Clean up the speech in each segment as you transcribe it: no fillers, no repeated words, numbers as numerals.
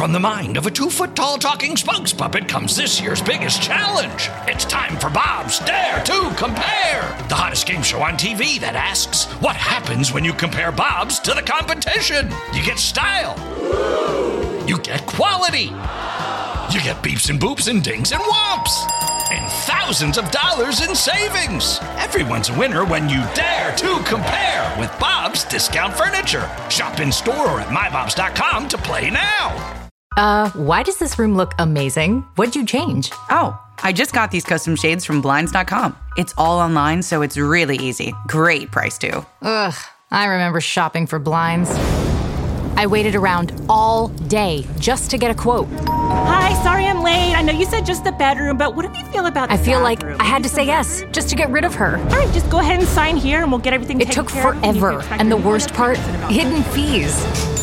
from the mind of a 2-foot-tall talking spokes puppet comes this year's biggest challenge. It's time for Bob's Dare to Compare, the hottest game show on TV that asks, what happens when you compare Bobs to the competition? You get style. You get quality. You get beeps and boops and dings and whomps. And thousands of dollars in savings. Everyone's a winner when you dare to compare with Bob's Discount Furniture. Shop in store or at mybobs.com to play now. Why does this room look amazing? What'd you change? Oh, I just got these custom shades from Blinds.com. It's all online, so it's really easy. Great price, too. Ugh, I remember shopping for blinds. I waited around all day just to get a quote. Hi, sorry I'm late. I know you said just the bedroom, but what do you feel about the I feel bathroom? like I had to say yes just to get rid of her. All right, just go ahead and sign here and we'll get everything It taken took care of. forever, and the worst part, hidden fees.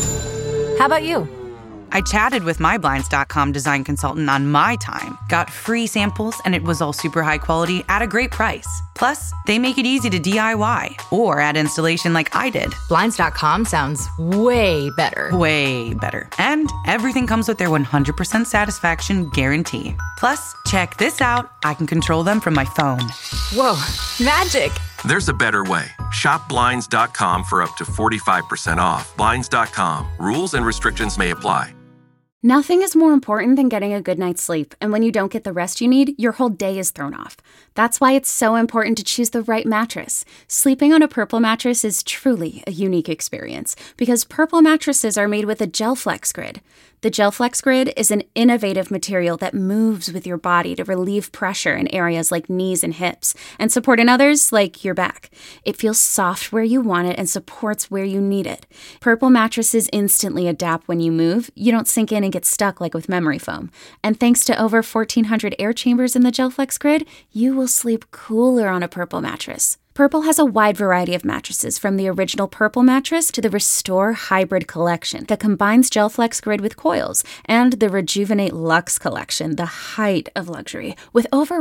How about you? I chatted with my Blinds.com design consultant on my time, got free samples, and it was all super high quality at a great price. Plus, they make it easy to DIY or add installation like I did. Blinds.com sounds way better. Way better. And everything comes with their 100% satisfaction guarantee. Plus, check this out. I can control them from my phone. Whoa, magic. There's a better way. Shop Blinds.com for up to 45% off. Blinds.com. Rules and restrictions may apply. Nothing is more important than getting a good night's sleep, and when you don't get the rest you need, your whole day is thrown off. That's why it's so important to choose the right mattress. Sleeping on a Purple mattress is truly a unique experience because Purple mattresses are made with a GelFlex Grid. The GelFlex Grid is an innovative material that moves with your body to relieve pressure in areas like knees and hips and support in others like your back. It feels soft where you want it and supports where you need it. Purple mattresses instantly adapt when you move. You don't sink in and get stuck like with memory foam. And thanks to over 1,400 air chambers in the GelFlex Grid, you will sleep cooler on a Purple mattress. Purple has a wide variety of mattresses, from the original Purple mattress to the Restore Hybrid collection that combines GelFlex Grid with coils, and the Rejuvenate Luxe collection, the height of luxury, with over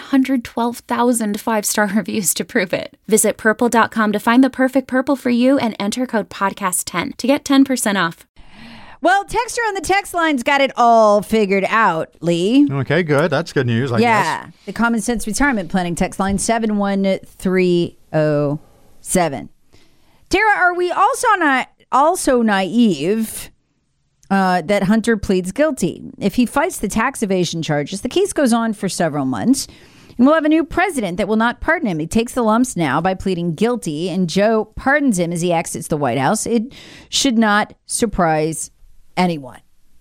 112,000 five-star reviews to prove it. Visit purple.com to find the perfect Purple for you and enter code podcast10 to get 10% off. Well, Texter on the text line's got it all figured out, Lee. Okay, good. That's good news, I guess. Yeah. The Common Sense Retirement Planning text line 71307. Tara, are we also naive that Hunter pleads guilty? If he fights the tax evasion charges, the case goes on for several months. And we'll have a new president that will not pardon him. He takes the lumps now by pleading guilty, and Joe pardons him as he exits the White House. It should not surprise anyone.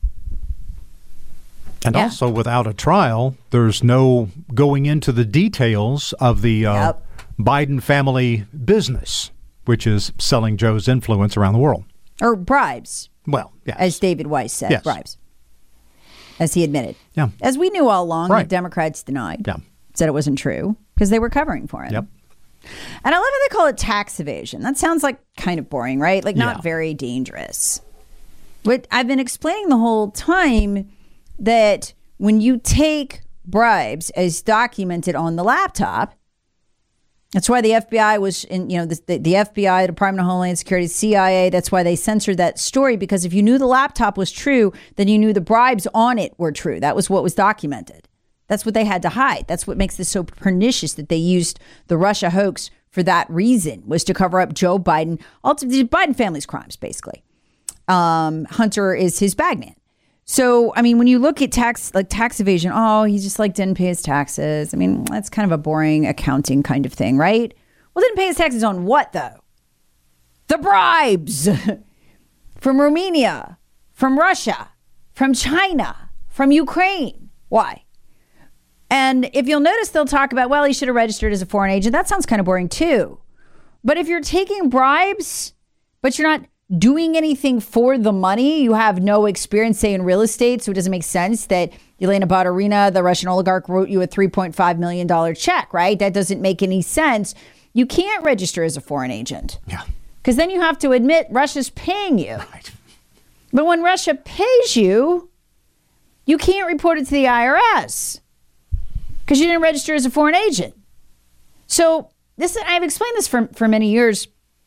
And also, without a trial, there's no going into the details of the Biden family business, which is selling Joe's influence around the world. Or bribes. Well, yes. As David Weiss said, yes. Bribes. As he admitted. Yeah. As we knew all along, right. The Democrats denied. Yeah. Said it wasn't true because they were covering for him. Yep. And I love how they call it tax evasion. That sounds like kind of boring, right? Like not very dangerous. But I've been explaining the whole time that when you take bribes as documented on the laptop, that's why the FBI was in, the FBI, Department of Homeland Security, CIA, that's why they censored that story, because if you knew the laptop was true, then you knew the bribes on it were true. That was what was documented. That's what they had to hide. That's what makes this so pernicious, that they used the Russia hoax for that reason, was to cover up Joe Biden, ultimately the Biden family's crimes, basically. Hunter is his bagman. So, I mean, when you look at tax evasion, he just didn't pay his taxes. I mean, that's kind of a boring accounting kind of thing, right? Well, didn't pay his taxes on what, though? The bribes from Romania, from Russia, from China, from Ukraine. Why? And if you'll notice, they'll talk about, he should have registered as a foreign agent. That sounds kind of boring, too. But if you're taking bribes, but you're not doing anything for the money, you have no experience, say, in real estate, so it doesn't make sense that Elena Baturina, the Russian oligarch, wrote you a $3.5 million check, right? That doesn't make any sense. You can't register as a foreign agent. Yeah. Because then you have to admit Russia's paying you. Right. But when Russia pays you, you can't report it to the IRS because you didn't register as a foreign agent. So I've explained this for many years.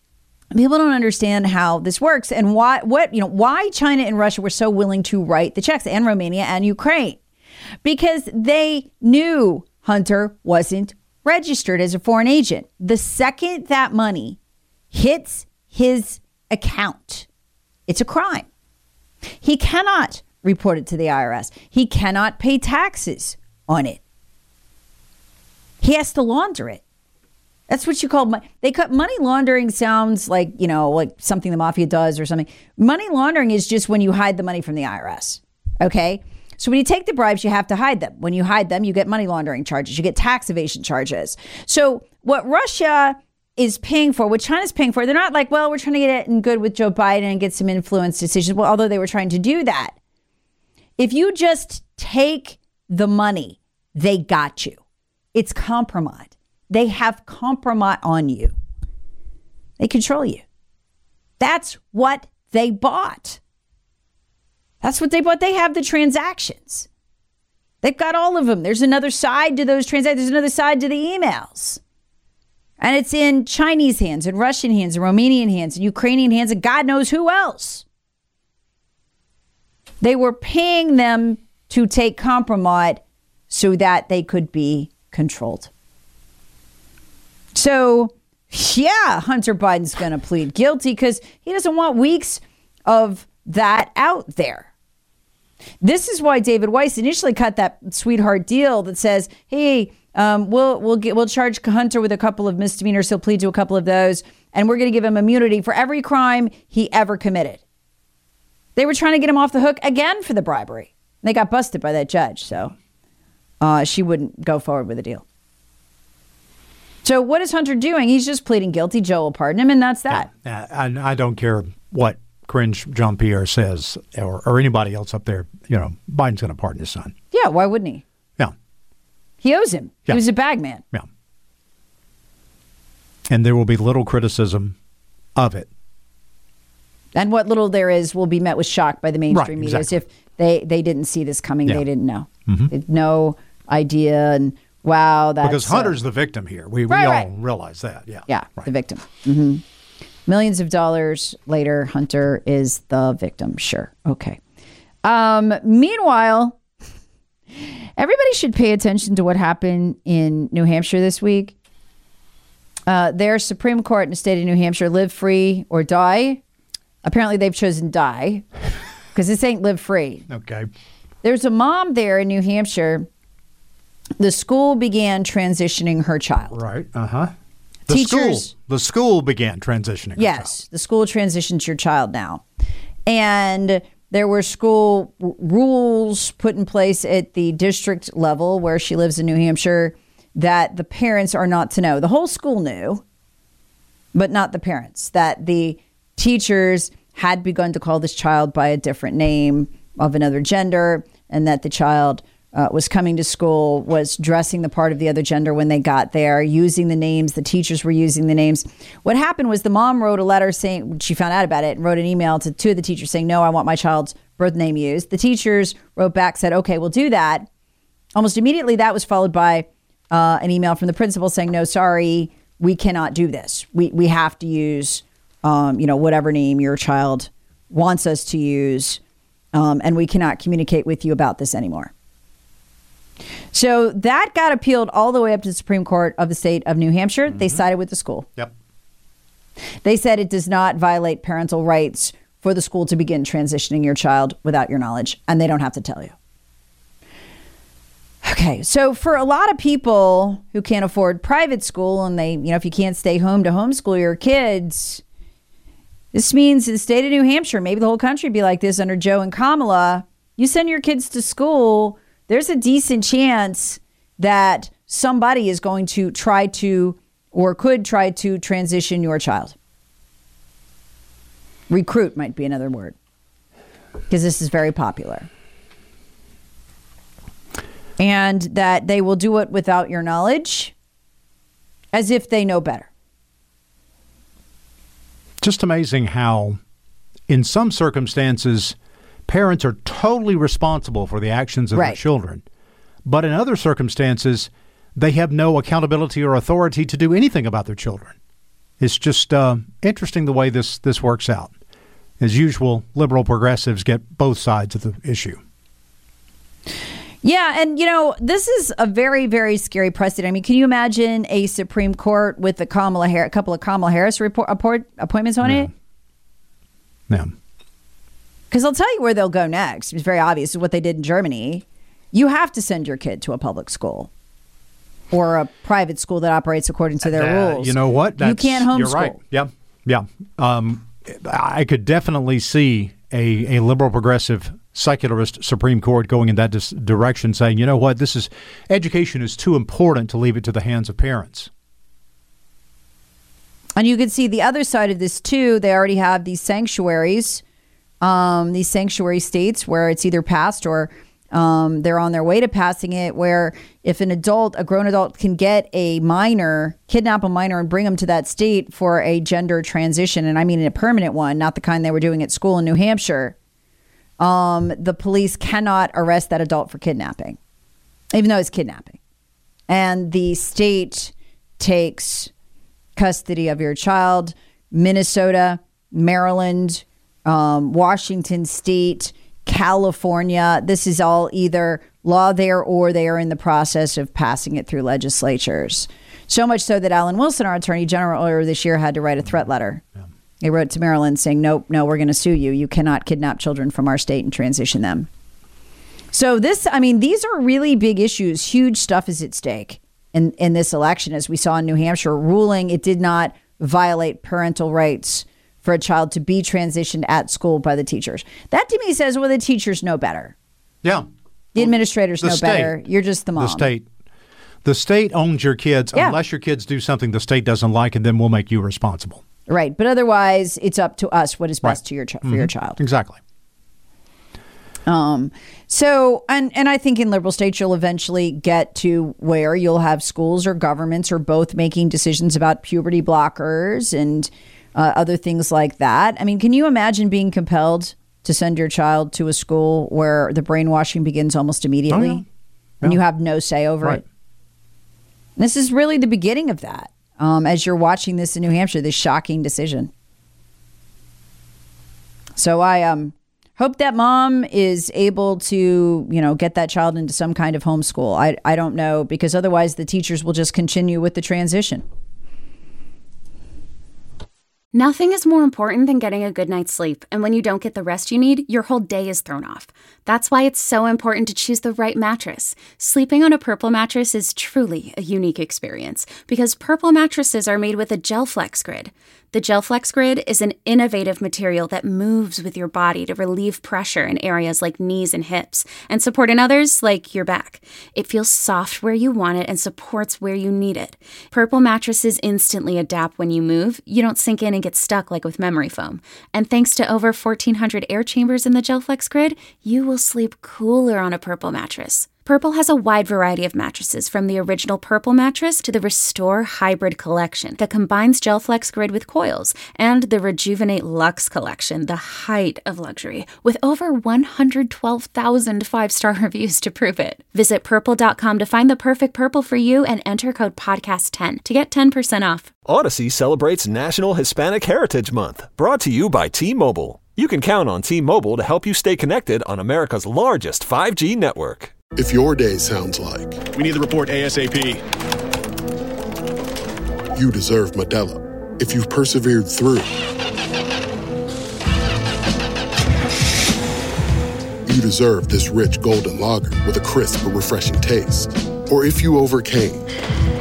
People don't understand how this works and why China and Russia were so willing to write the checks, and Romania and Ukraine, because they knew Hunter wasn't registered as a foreign agent. The second that money hits his account, it's a crime. He cannot report it to the IRS. He cannot pay taxes on it. He has to launder it. That's what you call money laundering. Sounds like, like something the mafia does or something. Money laundering is just when you hide the money from the IRS. Okay. So when you take the bribes, you have to hide them. When you hide them, you get money laundering charges. You get tax evasion charges. So what Russia is paying for, what China's paying for, they're not like, well, we're trying to get it in good with Joe Biden and get some influence decisions. Well, although they were trying to do that. If you just take the money, they got you. It's compromise. They have compromise on you. They control you. That's what they bought. That's what they bought. They have the transactions. They've got all of them. There's another side to those transactions. There's another side to the emails. And it's in Chinese hands and Russian hands and Romanian hands and Ukrainian hands and God knows who else. They were paying them to take compromise so that they could be controlled. So, yeah, Hunter Biden's going to plead guilty because he doesn't want weeks of that out there. This is why David Weiss initially cut that sweetheart deal that says, hey, we'll charge Hunter with a couple of misdemeanors. He'll plead to a couple of those. And we're going to give him immunity for every crime he ever committed. They were trying to get him off the hook again for the bribery. They got busted by that judge. So she wouldn't go forward with the deal. So what is Hunter doing? He's just pleading guilty. Joe will pardon him, and that's that. I don't care what cringe Jean-Pierre says or anybody else up there. Biden's going to pardon his son. Yeah, why wouldn't he? Yeah. He owes him. Yeah. He was a bag man. Yeah. And there will be little criticism of it. And what little there is will be met with shock by the mainstream media as if they didn't see this coming. Yeah. They didn't know. Mm-hmm. They had no idea. And wow, that's... Because Hunter's the victim here. We all realize that. Yeah. Yeah, right. The victim. Mm-hmm. Millions of dollars later, Hunter is the victim. Sure. Okay. Meanwhile, everybody should pay attention to what happened in New Hampshire this week. Their Supreme Court in the state of New Hampshire, live free or die. Apparently they've chosen die because this ain't live free. Okay. There's a mom there in New Hampshire. The school began transitioning her child. Right. Uh-huh. The school began transitioning her child. The school transitions your child now. And there were school rules put in place at the district level where she lives in New Hampshire that the parents are not to know. The whole school knew, but not the parents. That the teachers had begun to call this child by a different name of another gender, and that the child was coming to school, was dressing the part of the other gender when they got there, using the names. The teachers were using the names. What happened was the mom wrote a letter saying, she found out about it and wrote an email to two of the teachers saying, no, I want my child's birth name used. The teachers wrote back, said, okay, we'll do that. Almost immediately, that was followed by an email from the principal saying, no, sorry, we cannot do this. We have to use, whatever name your child wants us to use, and we cannot communicate with you about this anymore. So that got appealed all the way up to the Supreme Court of the state of New Hampshire. Mm-hmm. They sided with the school. Yep. They said it does not violate parental rights for the school to begin transitioning your child without your knowledge, and they don't have to tell you. Okay, so for a lot of people who can't afford private school and they, if you can't stay home to homeschool your kids, this means in the state of New Hampshire, maybe the whole country be like this under Joe and Kamala. You send your kids to school, there's a decent chance that somebody is going to try to or could try to transition your child. Recruit might be another word, because this is very popular. And that they will do it without your knowledge, as if they know better. Just amazing how, in some circumstances, parents are totally responsible for the actions of their children. But in other circumstances, they have no accountability or authority to do anything about their children. It's just interesting the way this works out. As usual, liberal progressives get both sides of the issue. Yeah, and, this is a very, very scary precedent. I mean, can you imagine a Supreme Court with a couple of Kamala Harris appointments on it? Yeah. Because I'll tell you where they'll go next. It's very obvious what they did in Germany. You have to send your kid to a public school or a private school that operates according to their rules. You know what? You can't homeschool. You're right. Yeah. I could definitely see a liberal progressive secularist Supreme Court going in that direction, saying, you know what, education is too important to leave it to the hands of parents. And you can see the other side of this too. They already have these sanctuary states where it's either passed or they're on their way to passing it, where if a grown adult can kidnap a minor and bring them to that state for a gender transition, and I mean a permanent one, not the kind they were doing at school in New Hampshire, the police cannot arrest that adult for kidnapping, even though it's kidnapping. And the state takes custody of your child. Minnesota, Maryland, Washington State, California. This is all either law there or they are in the process of passing it through legislatures. So much so that Alan Wilson, our attorney general, earlier this year had to write a threat letter. Yeah. He wrote to Maryland saying, no, we're going to sue you. You cannot kidnap children from our state and transition them. So these are really big issues. Huge stuff is at stake in this election, as we saw in New Hampshire, ruling it did not violate parental rights for a child to be transitioned at school by the teachers. That to me says, well, the teachers know better. Yeah. The administrators know better. You're just the mom. The state owns your kids unless your kids do something the state doesn't like, and then we'll make you responsible. Right. But otherwise, it's up to us what is best to for your child. Exactly. So, and I think in liberal states, you'll eventually get to where you'll have schools or governments or both making decisions about puberty blockers and other things like that. I mean, can you imagine being compelled to send your child to a school where the brainwashing begins almost immediately and you have no say over it? This is really the beginning of that. As you're watching this in New Hampshire, this shocking decision. So I hope that mom is able to, get that child into some kind of homeschool. I don't know, because otherwise the teachers will just continue with the transition. Nothing is more important than getting a good night's sleep, and when you don't get the rest you need, your whole day is thrown off. That's why it's so important to choose the right mattress. Sleeping on a Purple mattress is truly a unique experience, because Purple mattresses are made with a GelFlex Grid. The GelFlex Grid is an innovative material that moves with your body to relieve pressure in areas like knees and hips, and support in others like your back. It feels soft where you want it and supports where you need it. Purple mattresses instantly adapt when you move. You don't sink in and get stuck like with memory foam. And thanks to over 1,400 air chambers in the GelFlex Grid, you will sleep cooler on a Purple mattress. Purple has a wide variety of mattresses, from the original Purple mattress to the Restore Hybrid collection that combines GelFlex Grid with coils, and the Rejuvenate Luxe collection, the height of luxury, with over 112,000 five-star reviews to prove it. Visit Purple.com to find the perfect Purple for you and enter code podcast10 to get 10% off. Odyssey celebrates National Hispanic Heritage Month, brought to you by T-Mobile. You can count on T-Mobile to help you stay connected on America's largest 5G network. If your day sounds like, we need the report ASAP, you deserve Modelo. If you've persevered through, you deserve this rich golden lager with a crisp but refreshing taste. Or if you overcame, 2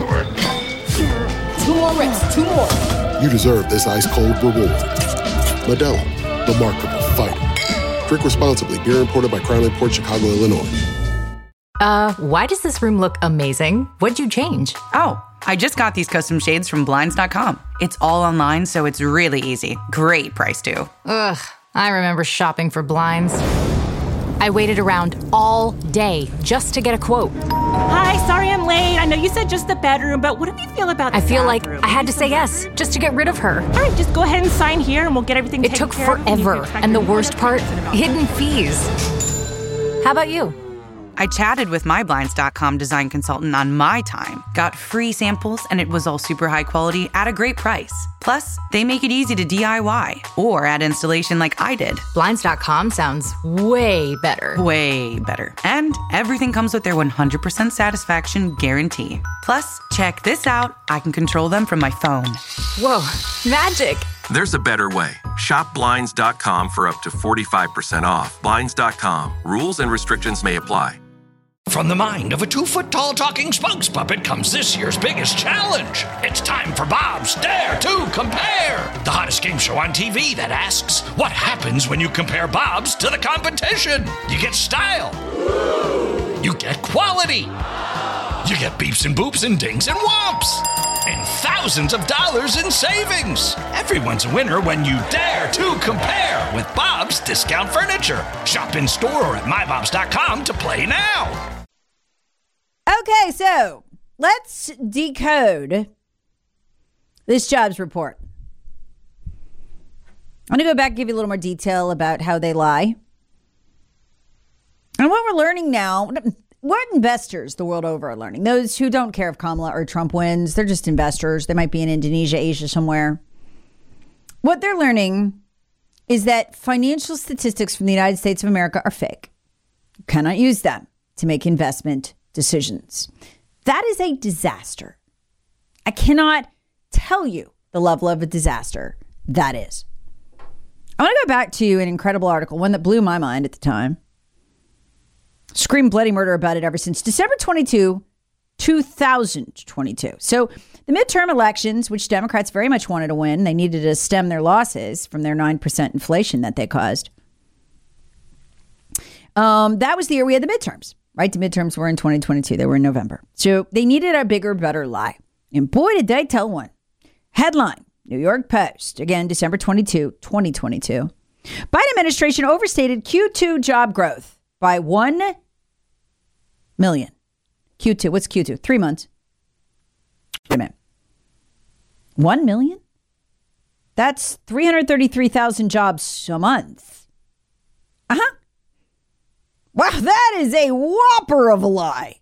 more reps, 2 more. You deserve this ice cold reward. Modelo, the mark of a fighter. Drink responsibly. Beer imported by Crown Imports, Chicago, Illinois. Why does this room look amazing? What'd you change? Oh, I just got these custom shades from Blinds.com. It's all online, so it's really easy. Great price, too. Ugh, I remember shopping for blinds. I waited around all day just to get a quote. Hi, sorry I'm late. I know you said just the bedroom, but what do you feel about the I feel bathroom? like I had to say yes just to get rid of her. All right, just go ahead and sign here and we'll get everything taken care of. It took forever, and the worst part, hidden fees. How about you? I chatted with my Blinds.com design consultant on my time, got free samples, and it was all super high quality at a great price. Plus, they make it easy to DIY or add installation like I did. Blinds.com sounds way better. Way better. And everything comes with their 100% satisfaction guarantee. Plus, check this out. I can control them from my phone. Whoa, magic. There's a better way. Shop Blinds.com for up to 45% off. Blinds.com. Rules and restrictions may apply. From the mind of a 2-foot-tall talking spokes puppet comes this year's biggest challenge. It's time for Bob's Dare to Compare, the hottest game show on TV that asks, what happens when you compare Bob's to the competition? You get style. You get quality. You get beeps and boops and dings and whomps. And thousands of dollars in savings. Everyone's a winner when you dare to compare with Bob's Discount Furniture. Shop in store or at mybobs.com to play now. Okay, so let's decode this jobs report. I'm going to go back and give you a little more detail about how they lie. And what we're learning now, what investors the world over are learning, those who don't care if Kamala or Trump wins, they're just investors. They might be in Indonesia, Asia, somewhere. What they're learning is that financial statistics from the United States of America are fake. You cannot use them to make investment decisions. That is a disaster. I cannot tell you the level of a disaster that is. I want to go back to an incredible article, one that blew my mind at the time. Screamed bloody murder about it ever since December 22, 2022. So the midterm elections, which Democrats very much wanted to win, they needed to stem their losses from their 9% inflation that they caused. That was the year we had the midterms. Right? The midterms were in 2022. They were in November. So they needed a bigger, better lie. And boy, did they tell one. Headline, New York Post. Again, December 22, 2022. Biden administration overstated Q2 job growth by 1 million. Q2. What's Q2? 3 months. Wait a minute. 1 million? That's 333,000 jobs a month. Uh-huh. Wow, that is a whopper of a lie.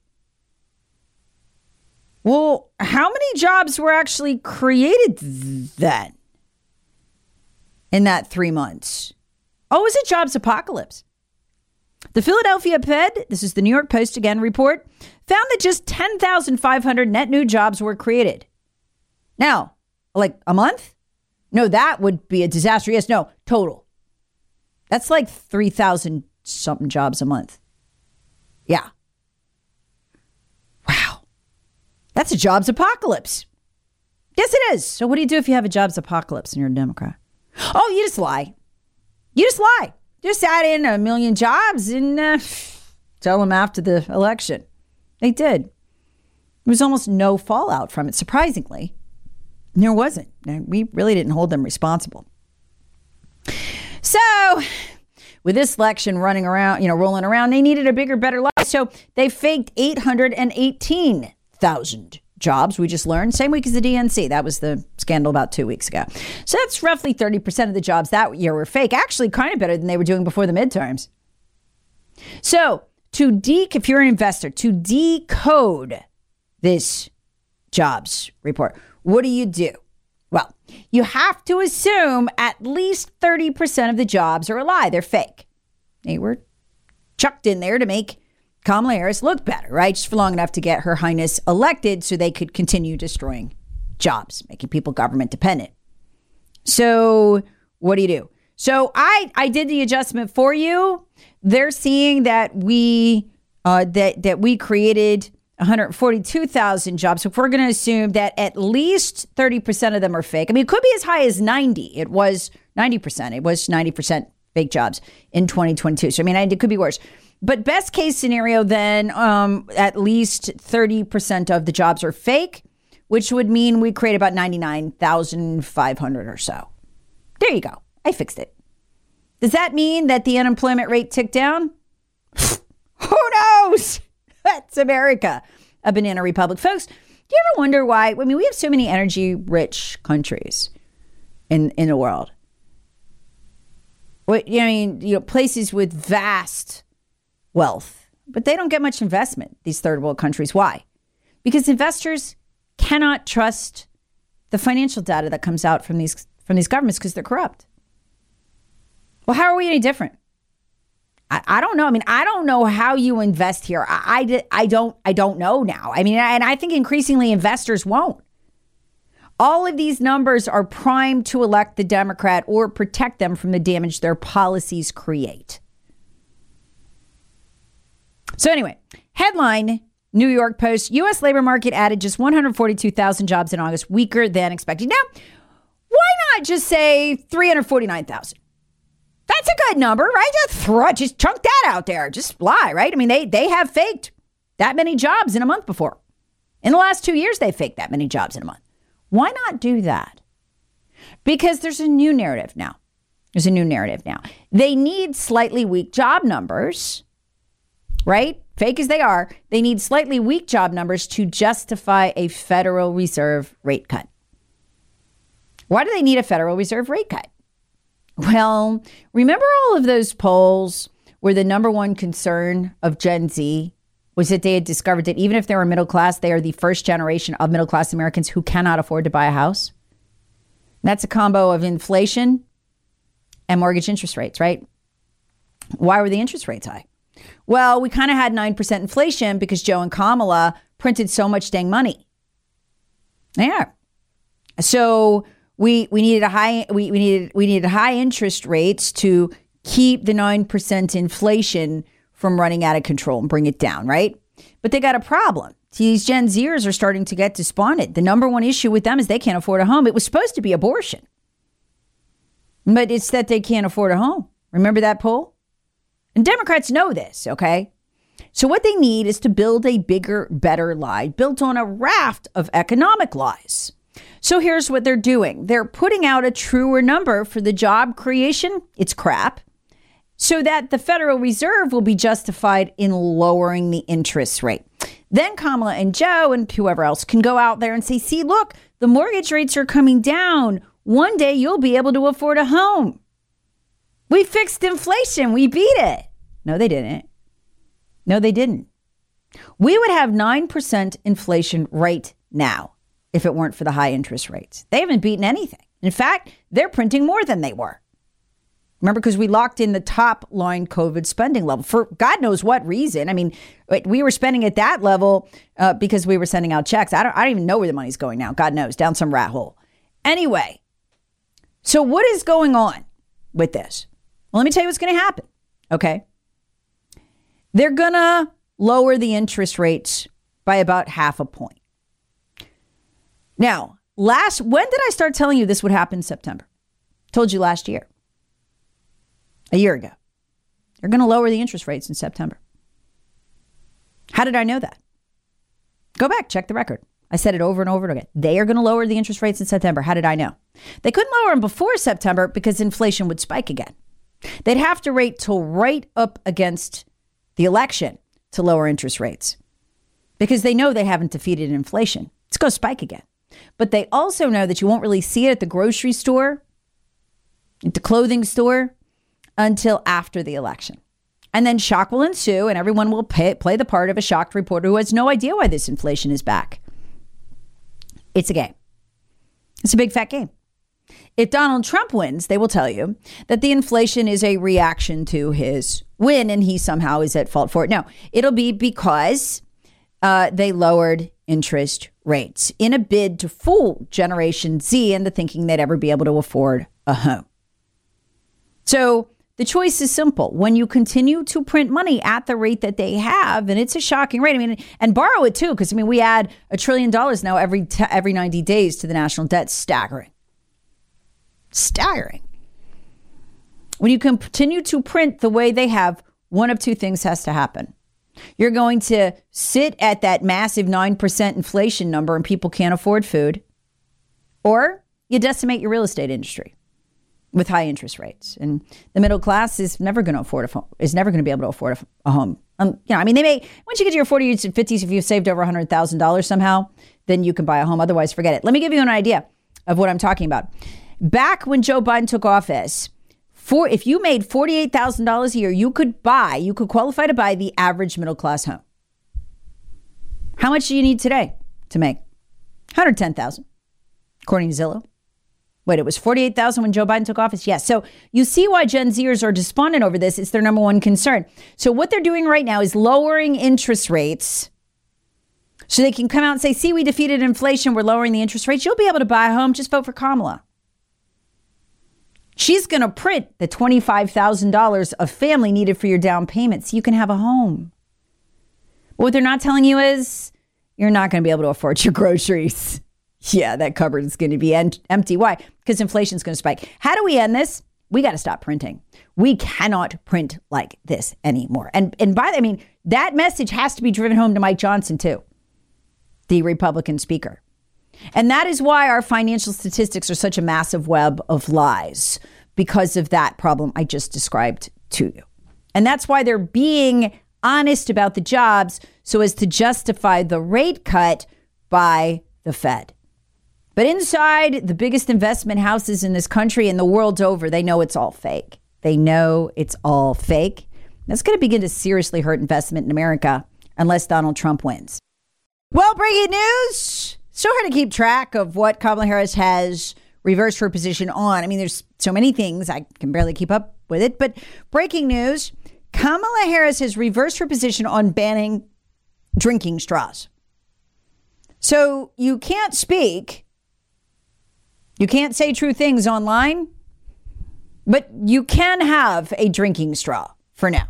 Well, how many jobs were actually created then in that 3 months? Oh, it was a jobs apocalypse. The Philadelphia Fed, this is the New York Post again report, found that just 10,500 net new jobs were created. Now, like a month? No, that would be a disaster. Yes, no, total. That's like 3,000 something jobs a month. Yeah. Wow. That's a jobs apocalypse. Yes, it is. So what do you do if you have a jobs apocalypse and you're a Democrat? Oh, you just lie. You just lie. Just add in 1 million jobs and tell them after the election. They did. There was almost no fallout from it, surprisingly. There wasn't. We really didn't hold them responsible. So with this election rolling around, they needed a bigger, better lie. So they faked 818,000 jobs, we just learned. Same week as the DNC. That was the scandal about 2 weeks ago. So that's roughly 30% of the jobs that year were fake. Actually, kind of better than they were doing before the midterms. So if you're an investor, to decode this jobs report, what do you do? Well, you have to assume at least 30% of the jobs are a lie. They're fake. They were chucked in there to make Kamala Harris look better, right? Just for long enough to get Her Highness elected so they could continue destroying jobs, making people government dependent. So what do you do? So I did the adjustment for you. They're seeing that we created 142,000 jobs. So if we're going to assume that at least 30% of them are fake, I mean, it could be as high as 90. It was 90%. It was 90% fake jobs in 2022. So, I mean, it could be worse. But best case scenario, then at least 30% of the jobs are fake, which would mean we create about 99,500 or so. There you go. I fixed it. Does that mean that the unemployment rate ticked down? Who knows? That's America, a banana republic. Folks, do you ever wonder why? I mean, we have so many energy-rich countries in the world. Places with vast wealth. but they don't get much investment, these third world countries. Why? Because investors cannot trust the financial data that comes out from these governments because they're corrupt. Well, how are we any different? I don't know. I mean, I don't know how you invest here. I don't know now. I mean, and I think increasingly investors won't. All of these numbers are primed to elect the Democrat or protect them from the damage their policies create. So anyway, headline, New York Post, U.S. labor market added just 142,000 jobs in August, weaker than expected. Now, why not just say 349,000? That's a good number, right? Just chunk that out there. Just lie, right? I mean, they have faked that many jobs in a month before. In the last 2 years, they faked that many jobs in a month. Why not do that? Because there's a new narrative now. They need slightly weak job numbers, right? Fake as they are, they need slightly weak job numbers to justify a Federal Reserve rate cut. Why do they need a Federal Reserve rate cut? Well, remember all of those polls where the number one concern of Gen Z was that they had discovered that even if they were middle class, they are the first generation of middle class Americans who cannot afford to buy a house? And that's a combo of inflation and mortgage interest rates, right? Why were the interest rates high? Well, we kind of had 9% inflation because Joe and Kamala printed so much dang money. Yeah. So we needed high interest rates to keep the 9% inflation from running out of control and bring it down, right? But they got a problem. See, these Gen Zers are starting to get despondent. The number one issue with them is they can't afford a home. It was supposed to be abortion, but it's that they can't afford a home. Remember that poll? And Democrats know this, okay? So what they need is to build a bigger, better lie built on a raft of economic lies. So here's what they're doing. They're putting out a truer number for the job creation. It's crap. So that the Federal Reserve will be justified in lowering the interest rate. Then Kamala and Joe and whoever else can go out there and say, see, look, the mortgage rates are coming down. One day you'll be able to afford a home. We fixed inflation. We beat it. No, they didn't. We would have 9% inflation right now if it weren't for the high interest rates. They haven't beaten anything. In fact, they're printing more than they were. Remember, because we locked in the top line COVID spending level for God knows what reason. I mean, we were spending at that level because we were sending out checks. I don't even know where the money's going now. God knows, down some rat hole. Anyway, so what is going on with this? Well, let me tell you what's going to happen. Okay. They're going to lower the interest rates by about 0.5 point. Now, when did I start telling you this would happen in September? Told you last year. A year ago. They're going to lower the interest rates in September. How did I know that? Go back, check the record. I said it over and over again. They are going to lower the interest rates in September. How did I know? They couldn't lower them before September because inflation would spike again. They'd have to wait till right up against the election to lower interest rates because they know they haven't defeated inflation. It's going to spike again. But they also know that you won't really see it at the grocery store, at the clothing store, until after the election. And then shock will ensue and everyone will play the part of a shocked reporter who has no idea why this inflation is back. It's a game. It's a big fat game. If Donald Trump wins, they will tell you that the inflation is a reaction to his win and he somehow is at fault for it. No, it'll be because they lowered interest rates in a bid to fool Generation Z into thinking they'd ever be able to afford a home. So the choice is simple. When you continue to print money at the rate that they have, and it's a shocking rate, I mean, and borrow it too, because I mean, we add $1 trillion now every 90 days to the national debt. Staggering. When you continue to print the way they have, one of two things has to happen. You're going to sit at that massive 9% inflation number and people can't afford food, or you decimate your real estate industry with high interest rates, and the middle class is never going to afford be able to afford a home. I mean, they may, once you get to your 40s and 50s, if you've saved over $100,000 somehow, then you can buy a home. Otherwise, forget it. Let me give you an idea of what I'm talking about. Back when Joe Biden took office, If you made $48,000 a year, you could qualify to buy the average middle class home. How much do you need today to make? $110,000, according to Zillow. Wait, it was $48,000 when Joe Biden took office? Yes. So you see why Gen Zers are despondent over this. It's their number one concern. So what they're doing right now is lowering interest rates so they can come out and say, see, we defeated inflation. We're lowering the interest rates. You'll be able to buy a home. Just vote for Kamala. She's going to print the $25,000 of family needed for your down payment so you can have a home. What they're not telling you is you're not going to be able to afford your groceries. Yeah, that cupboard is going to be empty. Why? Because inflation is going to spike. How do we end this? We got to stop printing. We cannot print like this anymore. And that message has to be driven home to Mike Johnson, too, the Republican speaker. And that is why our financial statistics are such a massive web of lies, because of that problem I just described to you. And that's why they're being honest about the jobs so as to justify the rate cut by the Fed. But inside the biggest investment houses in this country and the world over, they know it's all fake. They know it's all fake. That's going to begin to seriously hurt investment in America unless Donald Trump wins. Well, breaking news. So hard to keep track of what Kamala Harris has reversed her position on. I mean, there's so many things. I can barely keep up with it. But breaking news, Kamala Harris has reversed her position on banning drinking straws. So you can't speak. You can't say true things online, but you can have a drinking straw for now.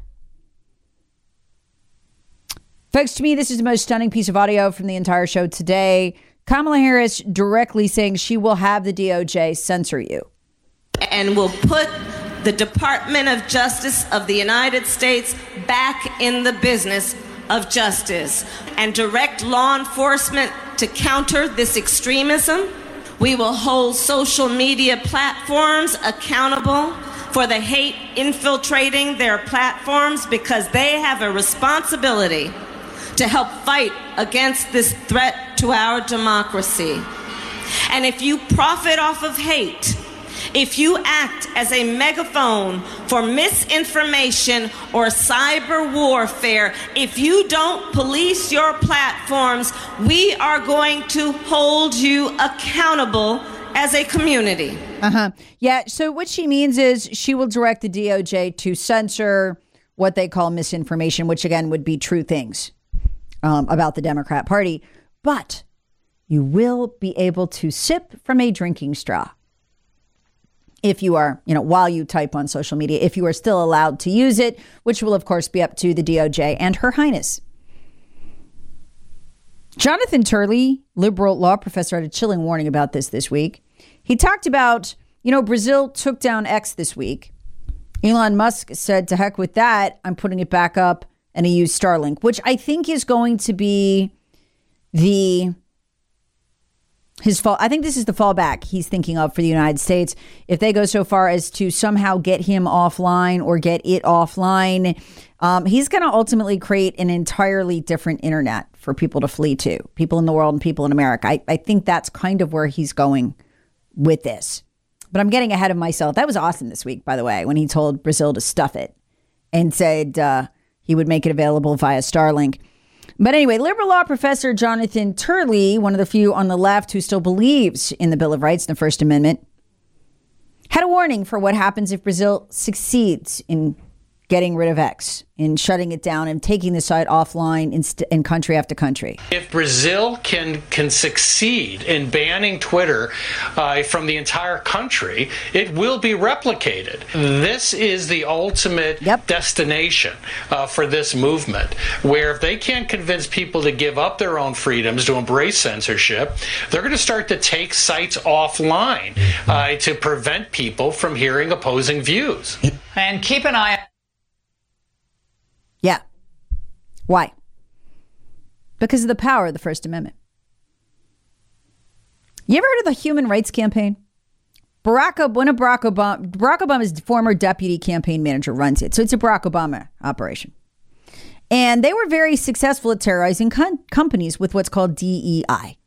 Folks, to me, this is the most stunning piece of audio from the entire show today. Kamala Harris directly saying she will have the DOJ censor you. And will put the Department of Justice of the United States back in the business of justice and direct law enforcement to counter this extremism. We will hold social media platforms accountable for the hate infiltrating their platforms because they have a responsibility to help fight against this threat to our democracy. And if you profit off of hate, if you act as a megaphone for misinformation or cyber warfare, if you don't police your platforms, we are going to hold you accountable as a community. Yeah, so what she means is she will direct the DOJ to censor what they call misinformation, which again would be true things about the Democrat Party. But you will be able to sip from a drinking straw. If you are, while you type on social media, if you are still allowed to use it, which will, of course, be up to the DOJ and Her Highness. Jonathan Turley, liberal law professor, had a chilling warning about this week. He talked about, Brazil took down X this week. Elon Musk said, to heck with that, I'm putting it back up, and he used Starlink, which I think is going to be his fall. I think this is the fallback he's thinking of for the United States. If they go so far as to somehow get him offline or get it offline, he's going to ultimately create an entirely different internet for people to flee to, people in the world and people in America. I think that's kind of where he's going with this. But I'm getting ahead of myself. That was awesome this week, by the way, when he told Brazil to stuff it and said he would make it available via Starlink. But anyway, liberal law professor Jonathan Turley, one of the few on the left who still believes in the Bill of Rights and the First Amendment, had a warning for what happens if Brazil succeeds in getting rid of X, in shutting it down and taking the site offline in country after country. If Brazil can succeed in banning Twitter from the entire country, it will be replicated. This is the ultimate destination for this movement, where if they can't convince people to give up their own freedoms, to embrace censorship, they're going to start to take sites offline to prevent people from hearing opposing views. And keep an eye. Yeah. Why? Because of the power of the First Amendment. You ever heard of the Human Rights Campaign? Barack Obama's former deputy campaign manager runs it. So it's a Barack Obama operation. And they were very successful at terrorizing companies with what's called DEI.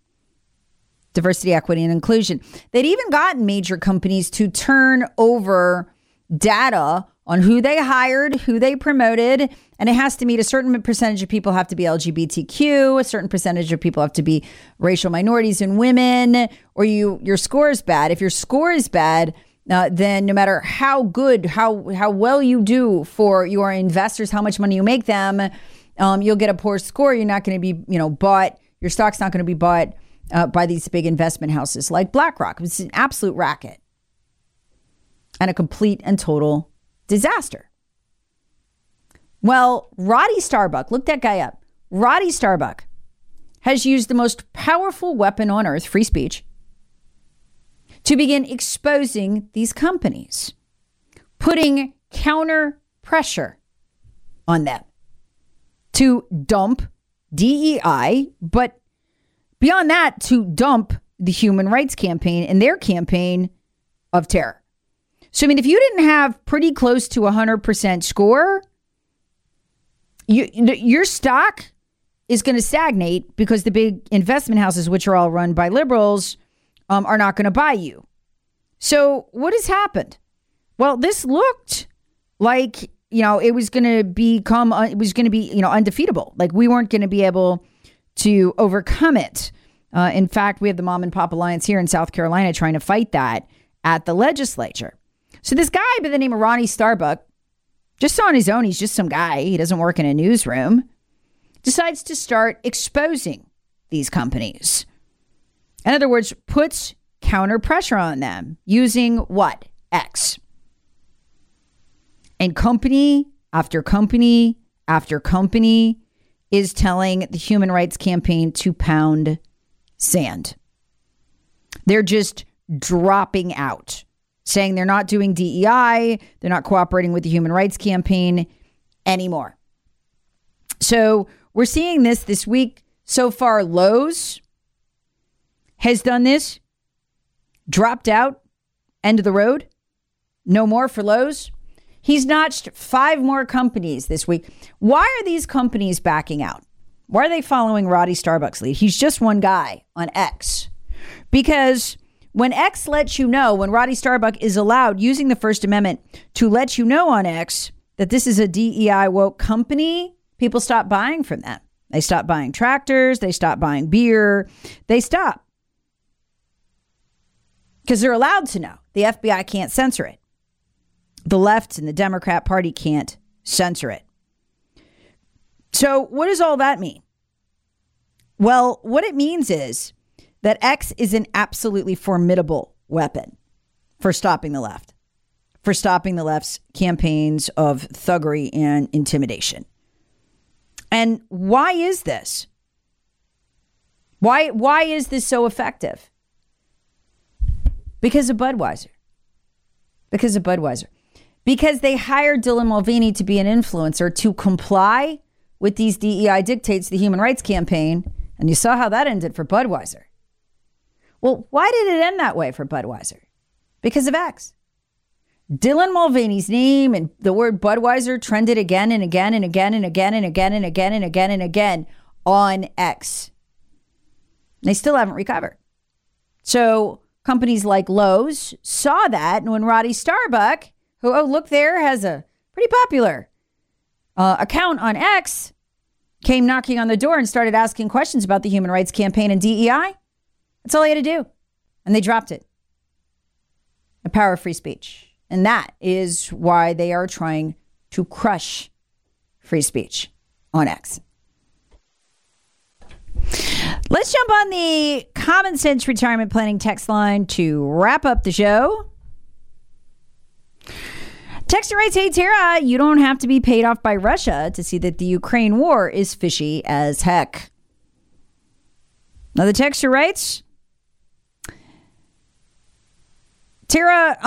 Diversity, equity, and inclusion. They'd even gotten major companies to turn over data on who they hired, who they promoted, and it has to meet a certain percentage of people have to be LGBTQ, a certain percentage of people have to be racial minorities and women, or your score is bad. If your score is bad, then no matter how good, how well you do for your investors, how much money you make them, you'll get a poor score. You're not going to be, bought. Your stock's not going to be bought by these big investment houses like BlackRock. It's an absolute racket and a complete and total disaster. Well, Roddy Starbuck, look that guy up. Roddy Starbuck has used the most powerful weapon on earth, free speech, to begin exposing these companies, putting counter pressure on them to dump DEI, but beyond that, to dump the Human Rights Campaign and their campaign of terror. So, I mean, if you didn't have pretty close to 100% score, your stock is going to stagnate because the big investment houses, which are all run by liberals, are not going to buy you. So what has happened? Well, this looked like, it was going to be, undefeatable. Like we weren't going to be able to overcome it. In fact, we have the Mom and Pop Alliance here in South Carolina trying to fight that at the legislature. So this guy by the name of Roddy Starbuck, just on his own, he's just some guy. He doesn't work in a newsroom. Decides to start exposing these companies. In other words, puts counter pressure on them using what? X. And company after company after company is telling the Human Rights Campaign to pound sand. They're just dropping out, saying they're not doing DEI, they're not cooperating with the Human Rights Campaign anymore. So we're seeing this week. So far, Lowe's has done this, dropped out, end of the road, no more for Lowe's. He's notched 5 more companies this week. Why are these companies backing out? Why are they following Roddy Starbuck's lead? He's just one guy on X. Because when X lets you know, when Roddy Starbuck is allowed using the First Amendment to let you know on X that this is a DEI woke company, people stop buying from them. They stop buying tractors. They stop buying beer. They stop. Because they're allowed to know. The FBI can't censor it. The left and the Democrat Party can't censor it. So what does all that mean? Well, what it means is that X is an absolutely formidable weapon for stopping the left, for stopping the left's campaigns of thuggery and intimidation. And why is this? Why is this so effective? Because of Budweiser. Because of Budweiser. Because they hired Dylan Mulvaney to be an influencer to comply with these DEI dictates, the Human Rights Campaign, and you saw how that ended for Budweiser. Well, why did it end that way for Budweiser? Because of X. Dylan Mulvaney's name and the word Budweiser trended again and again and again and again and again and again and again and again on X. They still haven't recovered. So companies like Lowe's saw that, and when Roddy Starbuck, who, oh, look there, has a pretty popular account on X, came knocking on the door and started asking questions about the Human Rights Campaign and DEI, that's all he had to do. And they dropped it. The power of free speech. And that is why they are trying to crush free speech on X. Let's jump on the Common Sense Retirement Planning text line to wrap up the show. Texter writes, hey, Tara, you don't have to be paid off by Russia to see that the Ukraine war is fishy as heck. Now, the texter writes, Tara,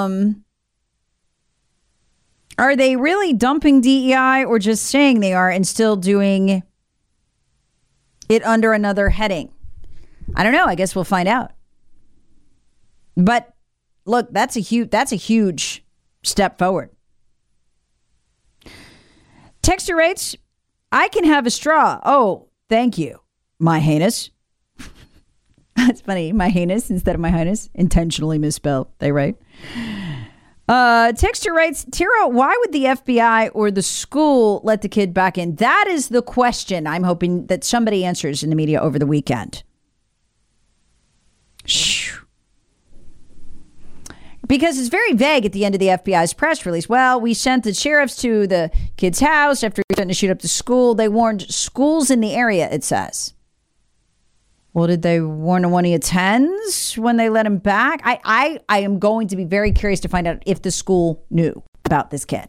are they really dumping DEI or just saying they are and still doing it under another heading? I don't know. I guess we'll find out. But look, that's a huge step forward. Texter writes, I can have a straw. Oh, thank you, my heinous. That's funny. My heinous instead of my highness. Intentionally misspelled. They write. Texter writes, Tara, why would the FBI or the school let the kid back in? That is the question I'm hoping that somebody answers in the media over the weekend. Because it's very vague at the end of the FBI's press release. Well, we sent the sheriffs to the kid's house after he threatened to shoot up the school. They warned schools in the area, it says. Well, did they warn the one he attends when they let him back? I am going to be very curious to find out if the school knew about this kid.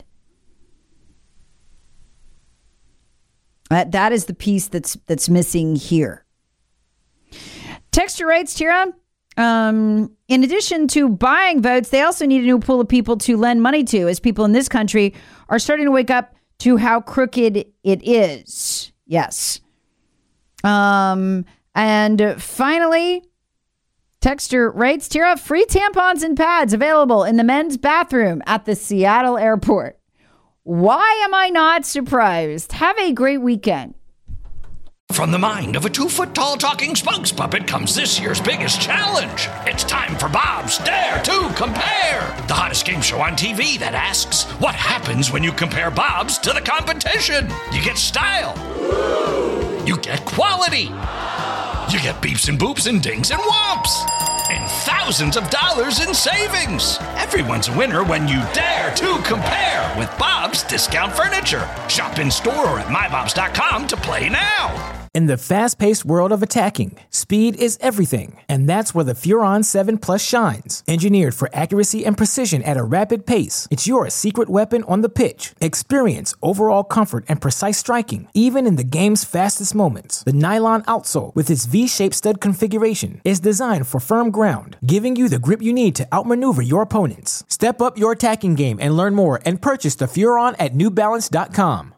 That is the piece that's missing here. Texter writes, Tira, in addition to buying votes, they also need a new pool of people to lend money to, as people in this country are starting to wake up to how crooked it is. Yes. And finally, Texter writes, Tira, free tampons and pads available in the men's bathroom at the Seattle airport. Why am I not surprised? Have a great weekend. From the mind of a 2-foot-tall talking spokes puppet comes this year's biggest challenge. It's time for Bob's Dare to Compare, the hottest game show on TV that asks, what happens when you compare Bobs to the competition? You get style. You get quality. You get beeps and boops and dings and whomps. And thousands of dollars in savings. Everyone's a winner when you dare to compare with Bob's Discount Furniture. Shop in store or at mybobs.com to play now. In the fast-paced world of attacking, speed is everything, and that's where the Furon 7 Plus shines. Engineered for accuracy and precision at a rapid pace, it's your secret weapon on the pitch. Experience overall comfort and precise striking, even in the game's fastest moments. The nylon outsole, with its V-shaped stud configuration, is designed for firm ground, giving you the grip you need to outmaneuver your opponents. Step up your attacking game and learn more and purchase the Furon at newbalance.com.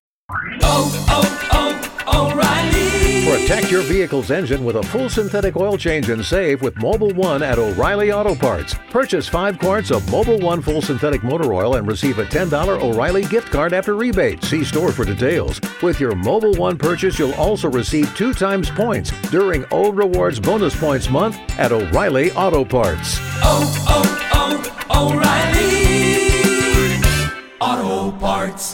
O'Reilly. Protect your vehicle's engine with a full synthetic oil change and save with Mobil 1 at O'Reilly Auto Parts. Purchase 5 quarts of Mobil 1 full synthetic motor oil and receive a $10 O'Reilly gift card after rebate. See store for details. With your Mobil 1 purchase, you'll also receive 2 times points during O Rewards Bonus Points Month at O'Reilly Auto Parts. O'Reilly Auto Parts.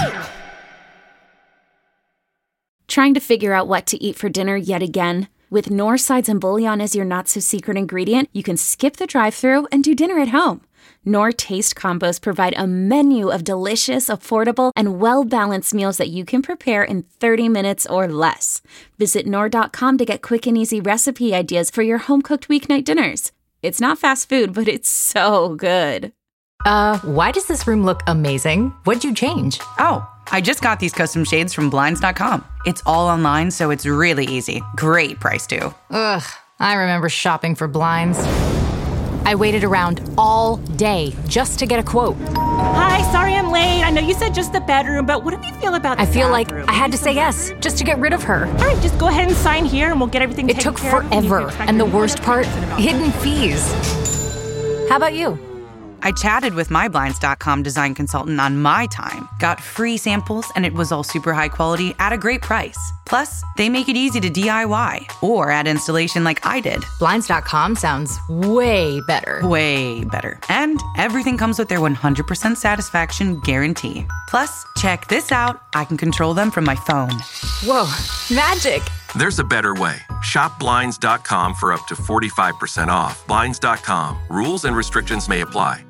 Trying to figure out what to eat for dinner yet again? With Knorr sides and bouillon as your not-so-secret ingredient, you can skip the drive-thru and do dinner at home. Knorr Taste Combos provide a menu of delicious, affordable, and well-balanced meals that you can prepare in 30 minutes or less. Visit Knorr.com to get quick and easy recipe ideas for your home-cooked weeknight dinners. It's not fast food, but it's so good. Why does this room look amazing? What'd you change? Oh, I just got these custom shades from Blinds.com. It's all online, so it's really easy. Great price, too. Ugh, I remember shopping for blinds. I waited around all day just to get a quote. Hi, sorry I'm late. I know you said just the bedroom, but what do you feel about the I feel bathroom? like I had to say yes, just to get rid of her. All right, just go ahead and sign here and we'll get everything taken care of. It took forever, and the worst part, hidden fees. How about you? I chatted with my Blinds.com design consultant on my time, got free samples, and it was all super high quality at a great price. Plus, they make it easy to DIY or add installation like I did. Blinds.com sounds way better. Way better. And everything comes with their 100% satisfaction guarantee. Plus, check this out. I can control them from my phone. Whoa, magic. There's a better way. Shop Blinds.com for up to 45% off. Blinds.com. Rules and restrictions may apply.